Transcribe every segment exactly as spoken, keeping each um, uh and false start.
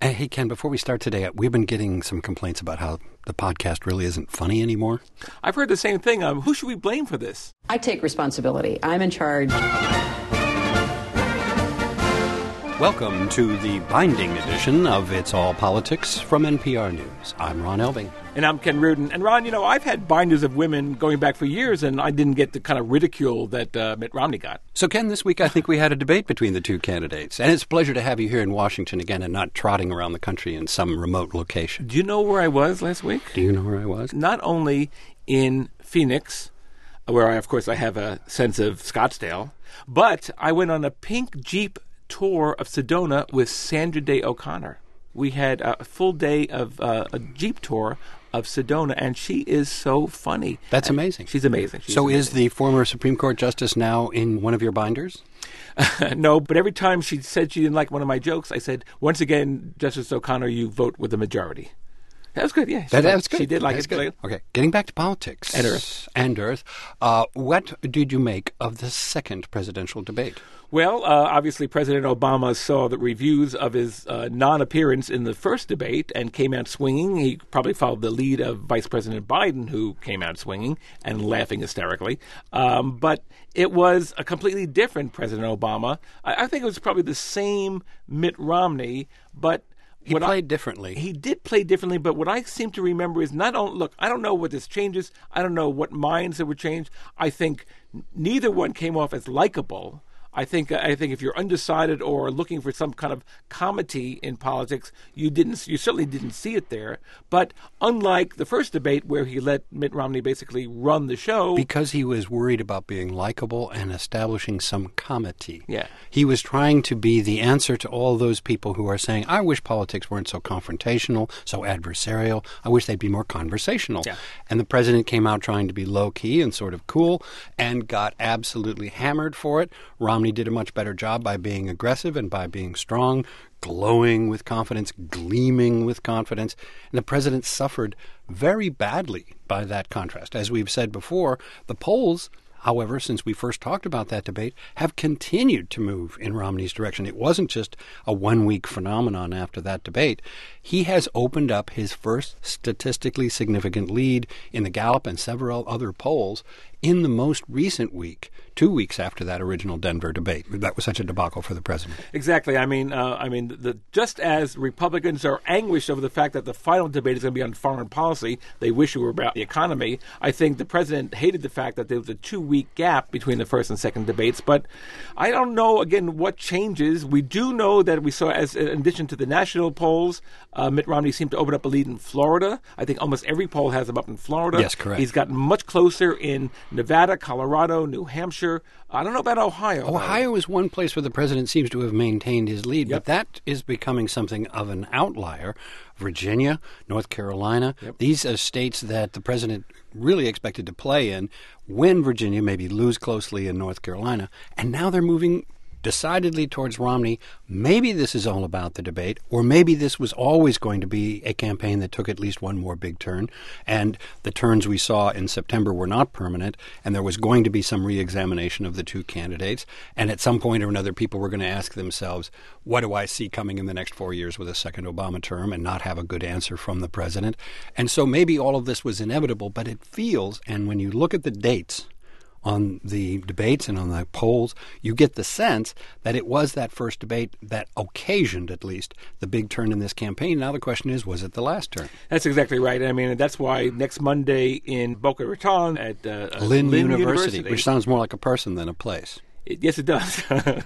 Hey, Ken, before we start today, we've been getting some complaints about how the podcast really isn't funny anymore. I've heard the same thing. Um, who should we blame for this? I take responsibility. I'm in charge. Welcome to the binding edition of It's All Politics from N P R News. I'm Ron Elving. And I'm Ken Reardon. And Ron, you know, I've had binders of women going back for years, and I didn't get the kind of ridicule that uh, Mitt Romney got. So, Ken, this week I think we had a debate between the two candidates. And it's a pleasure to have you here in Washington again and not trotting around the country in some remote location. Do you know where I was last week? Do you know where I was? Not only in Phoenix, where, I, of course, I have a sense of Scottsdale, but I went on a pink Jeep tour of Sedona with Sandra Day O'Connor. We had a full day of uh, a Jeep tour of Sedona, and she is so funny. That's amazing. She's amazing. She's so amazing. Is the former Supreme Court justice now in one of your binders? No, but every time she said she didn't like one of my jokes, I said, once again, Justice O'Connor, you vote with the majority. That was good, yeah. That, that liked, was good. She did like That's it. Good. Okay, getting back to politics. And Earth. And Earth. Uh, what did you make of the second presidential debate? Well, uh, obviously, President Obama saw the reviews of his uh, non-appearance in the first debate and came out swinging. He probably followed the lead of Vice President Biden, who came out swinging and laughing hysterically. Um, but it was a completely different President Obama. I, I think it was probably the same Mitt Romney, but He what played I, differently. He did play differently, but what I seem to remember is not only, look, I don't know what this changes. I don't know what minds that would change. I think neither one came off as likable. I think I think if you're undecided or looking for some kind of comity in politics, you didn't you certainly didn't see it there. But unlike the first debate where he let Mitt Romney basically run the show, because he was worried about being likable and establishing some comity. Yeah. He was trying to be the answer to all those people who are saying, I wish politics weren't so confrontational, so adversarial. I wish they'd be more conversational. Yeah. And the president came out trying to be low-key and sort of cool and got absolutely hammered for it. Romney did a much better job by being aggressive and by being strong, glowing with confidence, gleaming with confidence. And the president suffered very badly by that contrast. As we've said before, the polls, however, since we first talked about that debate, have continued to move in Romney's direction. It wasn't just a one-week phenomenon after that debate. He has opened up his first statistically significant lead in the Gallup and several other polls in the most recent week, two weeks after that original Denver debate. That was such a debacle for the president. Exactly. I mean, uh, I mean, the, just as Republicans are anguished over the fact that the final debate is going to be on foreign policy, they wish it were about the economy. I think the president hated the fact that there was a two-week gap between the first and second debates. But I don't know, again, what changes. We do know that we saw, as in addition to the national polls, uh, Mitt Romney seemed to open up a lead in Florida. I think almost every poll has him up in Florida. Yes, correct. He's gotten much closer in Nevada, Colorado, New Hampshire. I don't know about Ohio. Ohio is one place where the president seems to have maintained his lead, Yep. but that is becoming something of an outlier. Virginia, North Carolina, Yep. these are states that the president really expected to play in, win Virginia, maybe lose closely in North Carolina, and now they're moving decidedly towards Romney. Maybe this is all about the debate, or maybe this was always going to be a campaign that took at least one more big turn, and the turns we saw in September were not permanent, and there was going to be some re-examination of the two candidates, and at some point or another, people were going to ask themselves, what do I see coming in the next four years with a second Obama term, and not have a good answer from the president. And so maybe all of this was inevitable, but it feels, and when you look at the dates on the debates and on the polls, you get the sense that it was that first debate that occasioned, at least, the big turn in this campaign. Now the question is, was it the last turn? That's exactly right. I mean, that's why next Monday in Boca Raton at uh, Lynn, Lynn University, University, which sounds more like a person than a place. It, yes, it does.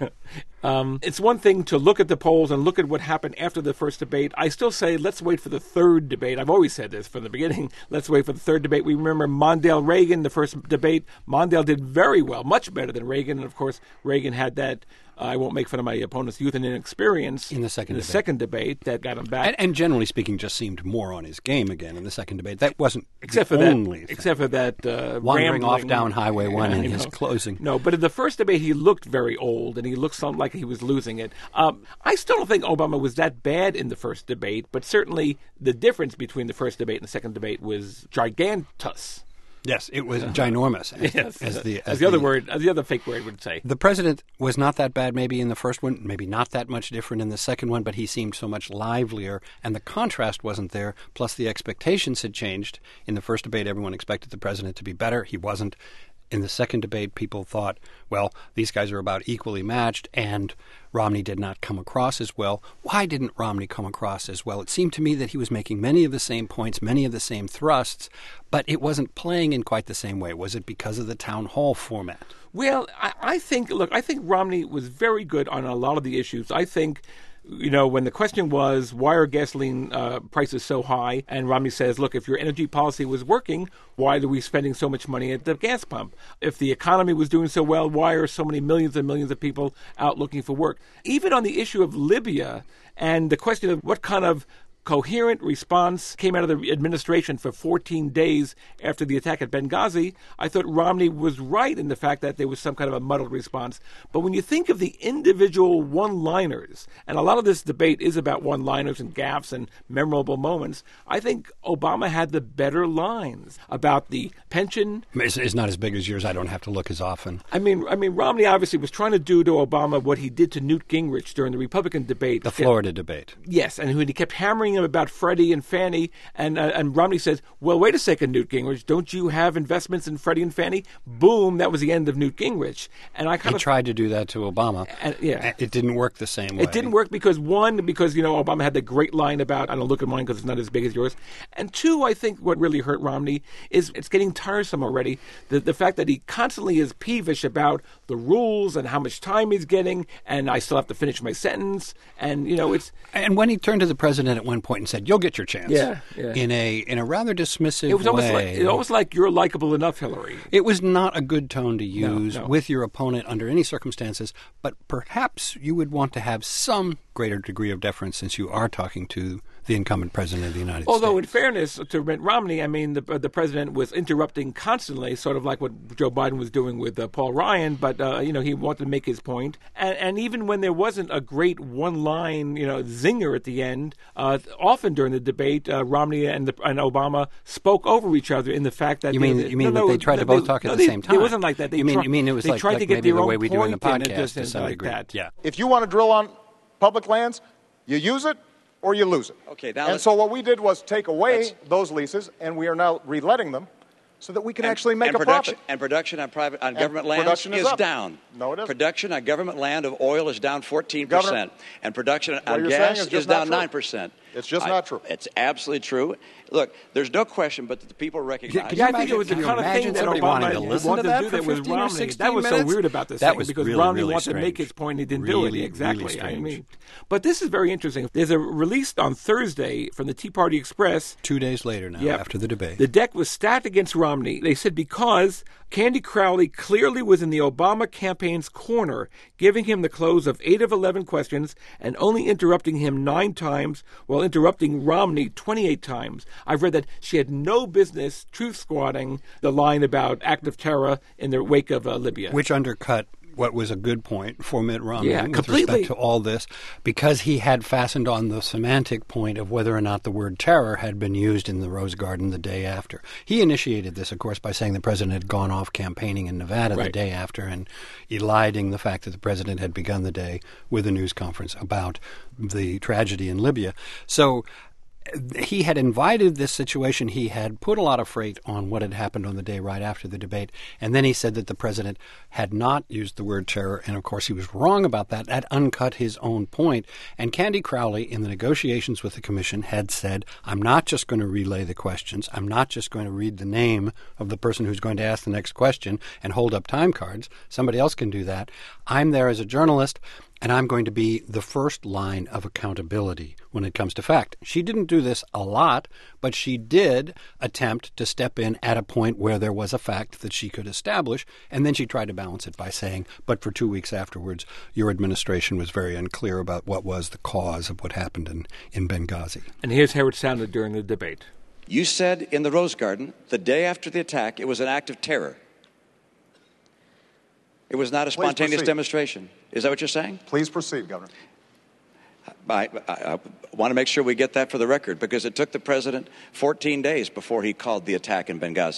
um, it's one thing to look at the polls and look at what happened after the first debate. I still say let's wait for the third debate. I've always said this from the beginning. Let's wait for the third debate. We remember Mondale Reagan, the first debate. Mondale did very well, much better than Reagan. And, of course, Reagan had that Uh, I won't make fun of my opponent's youth and inexperience in the second in the debate. second debate that got him back. And, and generally speaking, just seemed more on his game again in the second debate. That wasn't except the for only that, thing. except for that uh, wandering rambling. off down Highway One Yeah, in I his know. closing. No, but in the first debate, he looked very old, and he looked something like he was losing it. Um, I still don't think Obama was that bad in the first debate, but certainly the difference between the first debate and the second debate was gigantus. Yes, it was ginormous, as, Yes, as the as, as the other the, word, as the other fake word would say. The president was not that bad maybe in the first one, maybe not that much different in the second one, but he seemed so much livelier, and the contrast wasn't there, plus the expectations had changed. In the first debate, everyone expected the president to be better. He wasn't. In the second debate, people thought, well, these guys are about equally matched, and Romney did not come across as well. Why didn't Romney come across as well? It seemed to me that he was making many of the same points, many of the same thrusts, but it wasn't playing in quite the same way. Was it because of the town hall format? Well, I, I think, look, I think Romney was very good on a lot of the issues. I think, you know, when the question was, why are gasoline uh, prices so high? And Romney says, look, if your energy policy was working, why are we spending so much money at the gas pump? If the economy was doing so well, why are so many millions and millions of people out looking for work? Even on the issue of Libya and the question of what kind of coherent response came out of the administration for fourteen days after the attack at Benghazi, I thought Romney was right in the fact that there was some kind of a muddled response. But when you think of the individual one-liners, and a lot of this debate is about one-liners and gaffes and memorable moments, I think Obama had the better lines about the pension. It's, it's not as big as yours. I don't have to look as often. I mean, I mean, Romney obviously was trying to do to Obama what he did to Newt Gingrich during the Republican debate. The Florida debate. Yes, and when he kept hammering him about Freddie and Fannie, and uh, and Romney says, well, wait a second, Newt Gingrich, don't you have investments in Freddie and Fannie? Boom, that was the end of Newt Gingrich. And I kind he of tried to do that to Obama. And, yeah. It didn't work the same way. It didn't work because, one, because, you know, Obama had the great line about, I don't look at mine because it's not as big as yours. And two, I think what really hurt Romney is it's getting tiresome already. The, the fact that he constantly is peevish about the rules and how much time he's getting, and I still have to finish my sentence. And, you know, it's... And when he turned to the president at one point and said, you'll get your chance. Yeah, yeah. In a in a rather dismissive It was almost way. like, it was almost like you're likable enough, Hillary. It was not a good tone to use No, no. with your opponent under any circumstances, but perhaps you would want to have some greater degree of deference since you are talking to the incumbent president of the United Although, States. in fairness to Mitt Romney, I mean, the the president was interrupting constantly, sort of like what Joe Biden was doing with uh, Paul Ryan. But uh, you know, he wanted to make his point, and, and even when there wasn't a great one-line, you know, zinger at the end, uh, often during the debate, uh, Romney and, the, and Obama spoke over each other in the fact that You they, mean you mean no, that no, they tried to they, both talk at no, the they, same time? It wasn't like that. They you mean try, you mean it was they like, tried like to get maybe their the own way we do in the point in, podcast just, to some like degree? that. Yeah. If you want to drill on public lands, you use it or you lose it. Okay, now and let's- so what we did was take away Let's- those leases, and we are now reletting them so that we can And- actually make and a production, profit. And production on private on And government land production is is up. down. No, it isn't. Production on government land of oil is down fourteen Governor, percent, and production what on you're gas saying is is, just not down true. nine percent. It's just not true. It's absolutely true. Look, there's no question, but that the people recognize. Can Yeah, you I think it was the Can you kind of imagine thing that somebody Obama wanting to listen wanted to that do for that with fifteen or Romney. sixteen That was so minutes? weird about this That thing was because really, Romney really wanted to make strange. his point, he didn't do Really, it exactly. really I strange. mean, but this is very interesting. There's a release on Thursday from the Tea Party Express. Two days later now, Yep. after the debate. The deck was stacked against Romney. They said because Candy Crowley clearly was in the Obama campaign's corner, giving him the close of eight of eleven questions and only interrupting him nine times while interrupting Romney twenty-eight times. I've read that she had no business truth squatting the line about act of terror in the wake of uh, Libya. Which undercut what was a good point for Mitt Romney Yeah, with completely. respect to all this, because he had fastened on the semantic point of whether or not the word terror had been used in the Rose Garden the day after. He initiated this, of course, by saying the president had gone off campaigning in Nevada the Right. day after and eliding the fact that the president had begun the day with a news conference about the tragedy in Libya. So he had invited this situation. He had put a lot of freight on what had happened on the day right after the debate. And then he said that the president had not used the word terror. And, of course, he was wrong about that. That uncut his own point. And Candy Crowley, in the negotiations with the commission, had said, I'm not just going to relay the questions. I'm not just going to read the name of the person who's going to ask the next question and hold up time cards. Somebody else can do that. I'm there as a journalist, and I'm going to be the first line of accountability when it comes to fact. She didn't do this a lot, but she did attempt to step in at a point where there was a fact that she could establish, and then she tried to balance it by saying, but for two weeks afterwards, your administration was very unclear about what was the cause of what happened in, in Benghazi. and here's how it sounded during the debate. You said in the Rose Garden, the day after the attack, it was an act of terror. It was not a Please spontaneous proceed. demonstration. Is that what you're saying? Please proceed, Governor. I, I, I want to make sure we get that for the record because it took the president fourteen days before he called the attack in Benghazi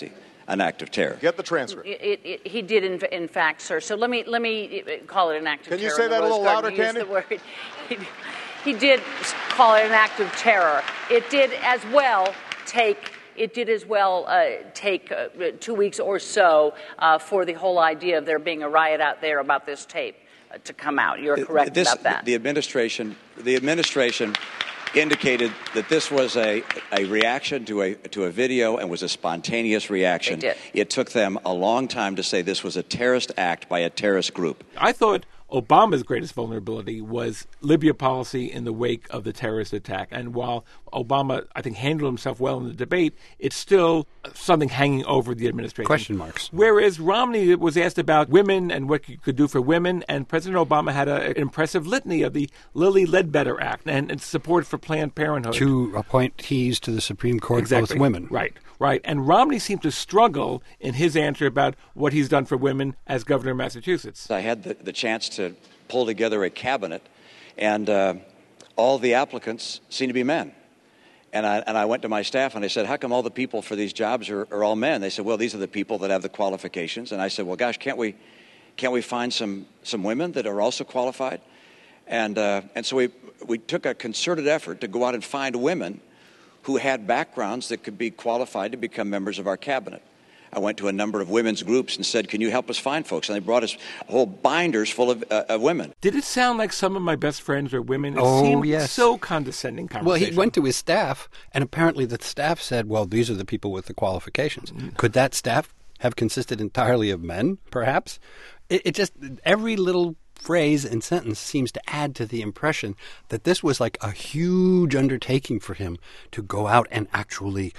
an act of terror. Get the transcript. It, it, it, he did, in, in fact, sir. So let me let me call it an act of Can terror. you say that a little louder, Candy? He, he did call it an act of terror. It did as well take. It did as well uh, take uh, two weeks or so uh, for the whole idea of there being a riot out there about this tape uh, to come out. You're correct this, about that. The administration, the administration indicated that this was a, a reaction to a to a video and was a spontaneous reaction. They did. It took them a long time to say this was a terrorist act by a terrorist group. I thought Obama's greatest vulnerability was Libya policy in the wake of the terrorist attack. And while Obama, I think, handled himself well in the debate, it's still something hanging over the administration. Question marks. Whereas Romney was asked about women and what you could do for women, and President Obama had a, an impressive litany of the Lilly Ledbetter Act and, and support for Planned Parenthood. Two appointees to the Supreme Court, Exactly. both women. Right, right. And Romney seemed to struggle in his answer about what he's done for women as governor of Massachusetts. I had the, the chance to pull together a cabinet, and uh, all the applicants seem to be men. And I, and I went to my staff and I said, how come all the people for these jobs are, are all men? They said, well, these are the people that have the qualifications. And I said, well, gosh, can't we can't we find some, some women that are also qualified? And uh, and so we we took a concerted effort to go out and find women who had backgrounds that could be qualified to become members of our cabinet. I went to a number of women's groups and said, can you help us find folks? And they brought us whole binders full of, uh, of women. Did it sound like some of my best friends are women? It Oh, seemed yes. so condescending Well, conversation. he went to his staff, and apparently the staff said, well, these are the people with the qualifications. Could that staff have consisted entirely of men, perhaps? It, it just, every little phrase and sentence seems to add to the impression that this was like a huge undertaking for him to go out and actually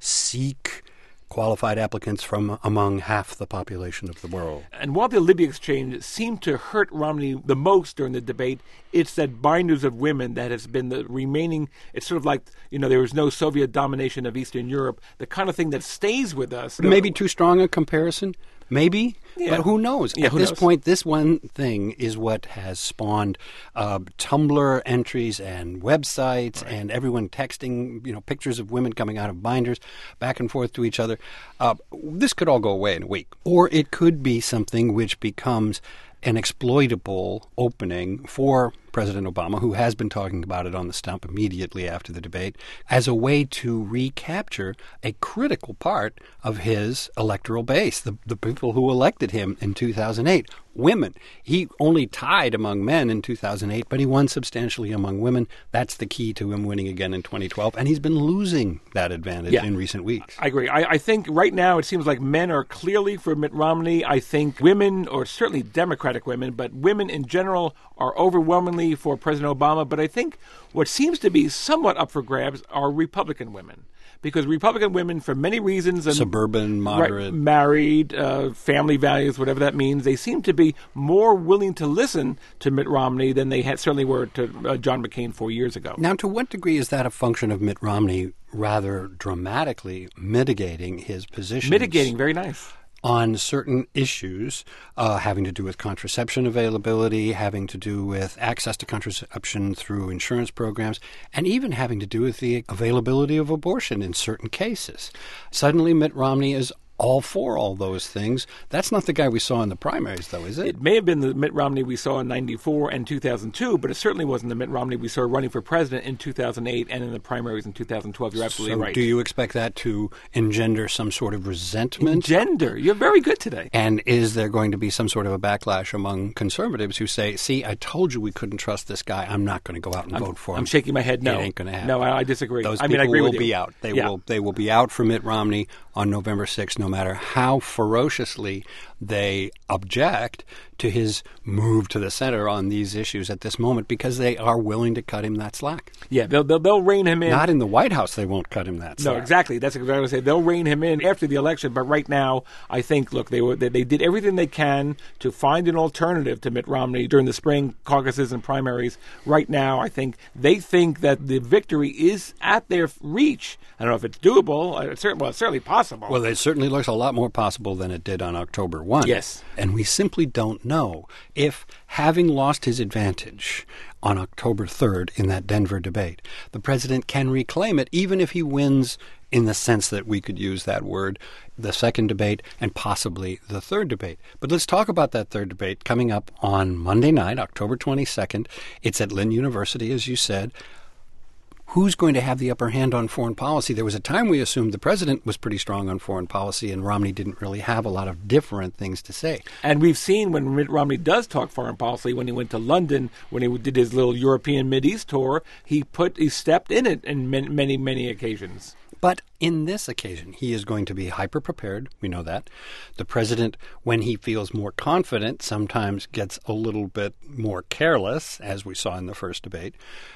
seek qualified applicants from among half the population of the world. And while the Libya exchange seemed to hurt Romney the most during the debate, it's that binders of women that has been the remaining, it's sort of like, you know, there was no Soviet domination of Eastern Europe, the kind of thing that stays with us. Maybe too strong a comparison, maybe, Yeah. but who knows? Yeah, At who this knows? point, this one thing is what has spawned uh, Tumblr entries and websites and everyone texting, you know, pictures of women coming out of binders back and forth to each other. Uh, this could all go away in a week. Or it could be something which becomes an exploitable opening for President Obama, who has been talking about it on the stump immediately after the debate, as a way to recapture a critical part of his electoral base, the, the people who elected him in two thousand eight. Women. He only tied among men in two thousand eight, but he won substantially among women. That's the key to him winning again in twenty twelve, and he's been losing that advantage Yeah. in recent weeks. I agree. I, I think right now it seems like men are clearly for Mitt Romney. I think women, or certainly Democratic women, but women in general are overwhelmingly for President Obama. But I think what seems to be somewhat up for grabs are Republican women. Because Republican women, for many reasons, and Suburban, moderate. right, married, uh, family values, whatever that means, they seem to be more willing to listen to Mitt Romney than they had, certainly were to uh, John McCain four years ago. Now, to what degree is that a function of Mitt Romney rather dramatically mitigating his position? Mitigating, very nice. On certain issues uh, having to do with contraception availability, having to do with access to contraception through insurance programs, and even having to do with the availability of abortion in certain cases. Suddenly, Mitt Romney is all for all those things. That's not the guy we saw in the primaries, though, is it? It may have been the Mitt Romney we saw in ninety-four and two thousand two, but it certainly wasn't the Mitt Romney we saw running for president in two thousand eight and in the primaries in two thousand twelve. You're absolutely so right. do you expect that to engender some sort of resentment? Gender. You're very good today. And is there going to be some sort of a backlash among conservatives who say, see, I told you we couldn't trust this guy. I'm not going to go out and I'm, vote for him. I'm shaking my head no. It ain't going to happen. No, I, I disagree. Those I people mean, I agree will with you. be out. They Yeah. will They will be out for Mitt Romney on November sixth, no matter how ferociously they object to his move to the center on these issues at this moment, because they are willing to cut him that slack. Yeah, they'll, they'll, they'll rein him in. Not in the White House, they won't cut him that slack. No, exactly. That's exactly what I was saying. They'll rein him in after the election. But right now, I think, look, they were they, they did everything they can to find an alternative to Mitt Romney during the spring caucuses and primaries. Right now, I think they think that the victory is at their reach. I don't know if it's doable. It's certainly, well, it's certainly possible. Well, it certainly looks a lot more possible than it did on October first. Yes. And we simply don't know. know if, having lost his advantage on October third in that Denver debate, the president can reclaim it, even if he wins in the sense that we could use that word, the second debate and possibly the third debate. But let's talk about that third debate coming up on Monday night, October twenty-second. It's at Lynn University, as you said. Who's going to have the upper hand on foreign policy? There was a time we assumed the president was pretty strong on foreign policy, and Romney didn't really have a lot of different things to say. And we've seen when Mitt Romney does talk foreign policy, when he went to London, when he did his little European Mideast tour, he put he stepped in it in many, many, many occasions. But in this occasion, he is going to be hyper-prepared. We know that. The president, when he feels more confident, sometimes gets a little bit more careless, as we saw in the first debate.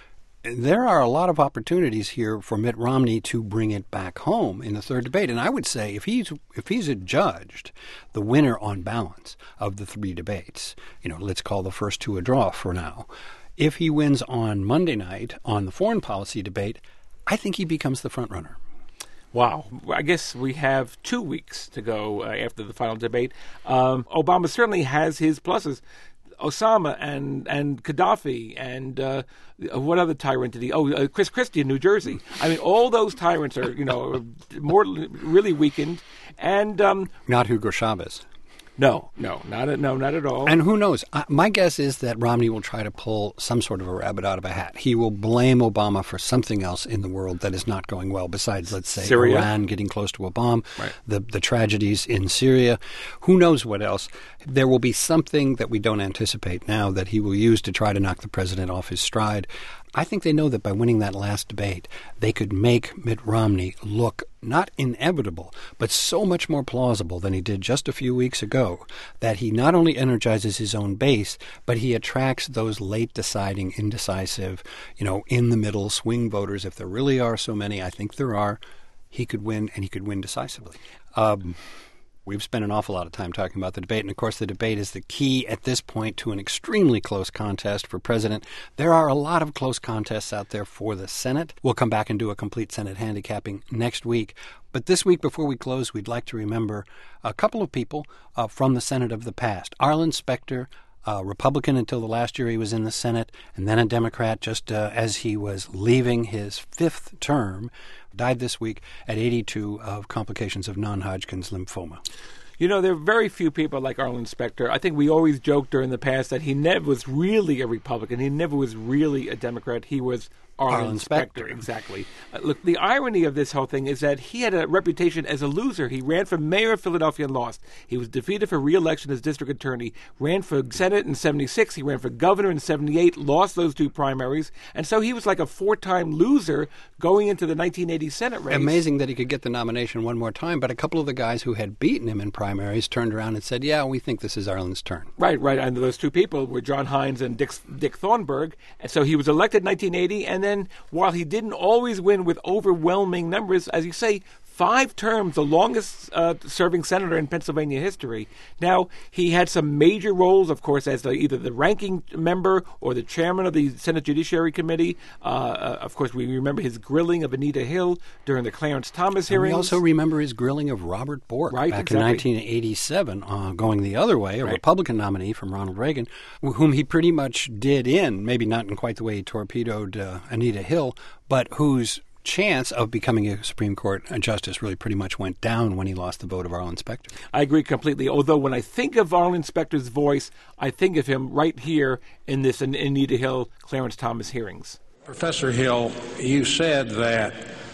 There are a lot of opportunities here for Mitt Romney to bring it back home in the third debate. And I would say if he's if he's adjudged the winner on balance of the three debates, you know, let's call the first two a draw for now. If he wins on Monday night on the foreign policy debate, I think he becomes the front runner. Wow. I guess we have two weeks to go uh, after the final debate. Um, Obama certainly has his pluses. Osama and, and Gaddafi and uh, what other tyrant did he? Oh, uh, Chris Christie in New Jersey. I mean, all those tyrants are, you know, more really weakened. And um, not Hugo Chavez. No, no, not at, no, not at all. And who knows? Uh, my guess is that Romney will try to pull some sort of a rabbit out of a hat. He will blame Obama for something else in the world that is not going well, besides, let's say, Syria. Iran getting close to a bomb, right. the the tragedies in Syria. Who knows what else? There will be something that we don't anticipate now that he will use to try to knock the president off his stride. I think they know that by winning that last debate, they could make Mitt Romney look not inevitable, but so much more plausible than he did just a few weeks ago, that he not only energizes his own base, but he attracts those late deciding, indecisive, you know, in the middle swing voters. If there really are so many, I think there are, he could win, and he could win decisively. Um, We've spent an awful lot of time talking about the debate, and of course the debate is the key at this point to an extremely close contest for president. There are a lot of close contests out there for the Senate. We'll come back and do a complete Senate handicapping next week. But this week, before we close, we'd like to remember a couple of people uh, from the Senate of the past. Arlen Specter, a Republican until the last year he was in the Senate, and then a Democrat just uh, as he was leaving his fifth term, died this week at eighty-two of complications of non-Hodgkin's lymphoma. You know, there are very few people like Arlen Specter. I think we always joked during the past that he never was really a Republican. He never was really a Democrat. He was Arlen, Arlen Specter. Specter. Exactly. Uh, look, the irony of this whole thing is that he had a reputation as a loser. He ran for mayor of Philadelphia and lost. He was defeated for re-election as district attorney, ran for Senate in seventy-six. He ran for governor in seventy-eight, lost those two primaries. And so he was like a four-time loser going into the nineteen eighty Senate race. Amazing that he could get the nomination one more time, but a couple of the guys who had beaten him in primaries turned around and said, yeah, we think this is Arlen's turn. Right, right. And those two people were John Hines and Dick, Dick Thornburg. And so he was elected in nineteen eighty, and then while he didn't always win with overwhelming numbers, as you say, five terms, the longest uh, serving senator in Pennsylvania history. Now, he had some major roles, of course, as the, either the ranking member or the chairman of the Senate Judiciary Committee. Uh, uh, of course, we remember his grilling of Anita Hill during the Clarence Thomas hearings. And we also remember his grilling of Robert Bork right, back exactly. in nineteen eighty-seven, uh, going the other way, a right. Republican nominee from Ronald Reagan, whom he pretty much did in, maybe not in quite the way he torpedoed uh, Anita Hill, but whose chance of becoming a Supreme Court justice really pretty much went down when he lost the vote of Arlen Specter. I agree completely. Although when I think of Arlen Specter's voice, I think of him right here in this Anita Hill, Clarence Thomas hearings. Professor Hill, you said that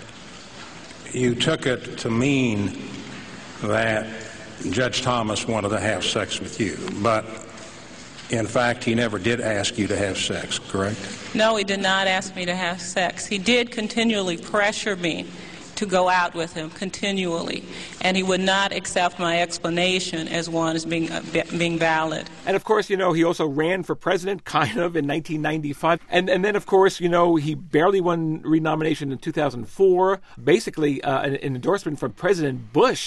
you took it to mean that Judge Thomas wanted to have sex with you, but in fact, he never did ask you to have sex, correct? No, he did not ask me to have sex. He did continually pressure me to go out with him, continually, and he would not accept my explanation as one as being uh, being valid. And of course, you know, he also ran for president, kind of, in nineteen ninety-five. And and then, of course, you know, he barely won renomination in two thousand four. Basically, uh, an, an endorsement from President Bush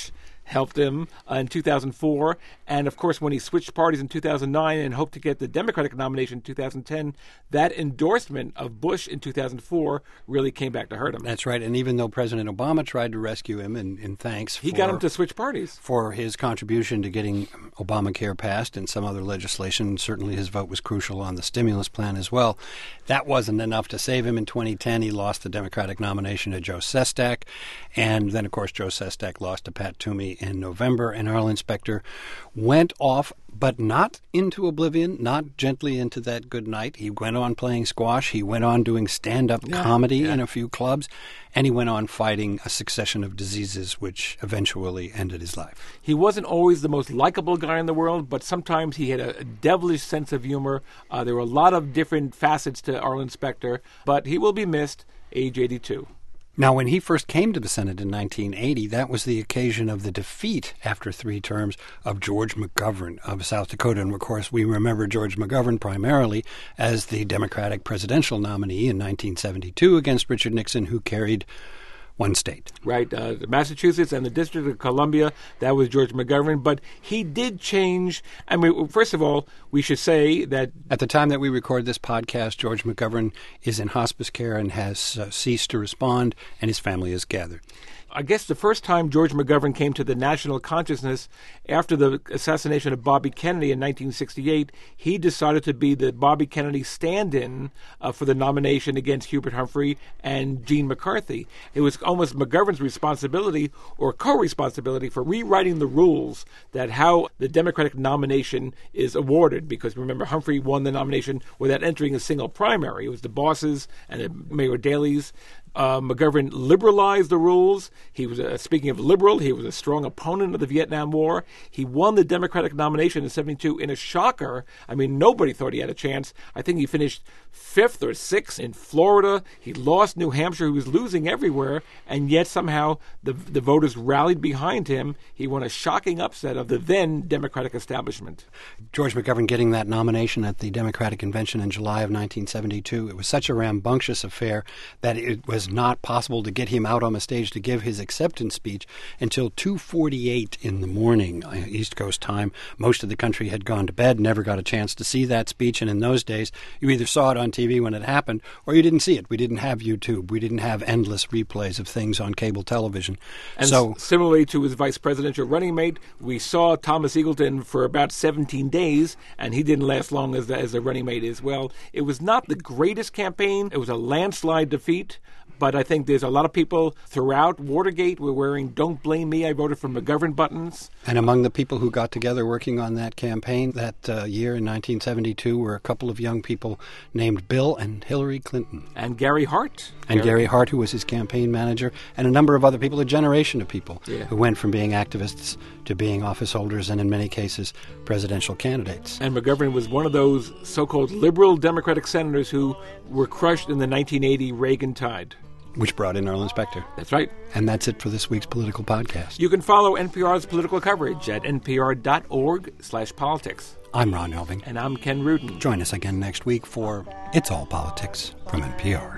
helped him uh, in two thousand four. And, of course, when he switched parties in two thousand nine and hoped to get the Democratic nomination in two thousand ten, that endorsement of Bush in two thousand four really came back to hurt him. That's right. And even though President Obama tried to rescue him in, in thanks He for, got him to switch parties. for his contribution to getting Obamacare passed and some other legislation, certainly his vote was crucial on the stimulus plan as well. That wasn't enough to save him in twenty ten. He lost the Democratic nomination to Joe Sestak. And then, of course, Joe Sestak lost to Pat Toomey in November. And Arlen Specter went off, but not into oblivion, not gently into that good night. He went on playing squash. He went on doing stand-up Yeah, comedy yeah. in a few clubs. And he went on fighting a succession of diseases which eventually ended his life. He wasn't always the most likable guy in the world, but sometimes he had a, a devilish sense of humor. Uh, there were a lot of different facets to Arlen Specter, but he will be missed, age eighty-two. Now, when he first came to the Senate in nineteen eighty, that was the occasion of the defeat after three terms of George McGovern of South Dakota. And, of course, we remember George McGovern primarily as the Democratic presidential nominee in nineteen seventy-two against Richard Nixon, who carried one state. Right, uh, Massachusetts and the District of Columbia, that was George McGovern. But he did change. I mean, first of all, we should say that At the time that we record this podcast, George McGovern is in hospice care and has uh, ceased to respond, and his family is gathered. I guess the first time George McGovern came to the national consciousness after the assassination of Bobby Kennedy in nineteen sixty-eight, he decided to be the Bobby Kennedy stand-in uh, for the nomination against Hubert Humphrey and Gene McCarthy. It was almost McGovern's responsibility or co-responsibility for rewriting the rules that how the Democratic nomination is awarded, because remember, Humphrey won the nomination without entering a single primary. It was the bosses and the Mayor Daley's. Uh, McGovern liberalized the rules. He was, uh, speaking of liberal, he was a strong opponent of the Vietnam War. He won the Democratic nomination in seventy-two in a shocker. I mean, nobody thought he had a chance. I think he finished fifth or sixth in Florida. He lost New Hampshire. He was losing everywhere, and yet somehow the the voters rallied behind him. He won a shocking upset of the then Democratic establishment. George McGovern getting that nomination at the Democratic Convention in July of nineteen seventy-two, it was such a rambunctious affair that it was not possible to get him out on the stage to give his acceptance speech until two forty-eight in the morning, East Coast time. Most of the country had gone to bed, never got a chance to see that speech, and in those days, you either saw it on T V when it happened, or you didn't see it. We didn't have YouTube. We didn't have endless replays of things on cable television. And so, s- similarly to his vice presidential running mate, we saw Thomas Eagleton for about seventeen days, and he didn't last long as the, as a running mate as well. It was not the greatest campaign. It was a landslide defeat. But I think there's a lot of people throughout Watergate were wearing "Don't Blame Me, I Voted for McGovern" buttons. And among the people who got together working on that campaign that uh, year in nineteen seventy-two were a couple of young people named Bill and Hillary Clinton. And Gary Hart. And Gary Hart, who was his campaign manager, and a number of other people, a generation of people Yeah. who went from being activists to being office holders and, in many cases, presidential candidates. And McGovern was one of those so-called liberal Democratic senators who were crushed in the nineteen eighty Reagan tide. Which brought in Arlen Specter. That's right. And that's it for this week's Political Podcast. You can follow N P R's political coverage at npr.org slash politics. I'm Ron Elving. And I'm Ken Rudin. Join us again next week for It's All Politics from N P R.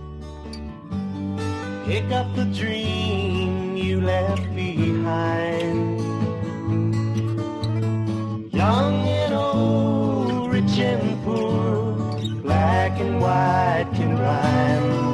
Pick up the dream you left behind. Young and old, rich and poor, black and white can rhyme.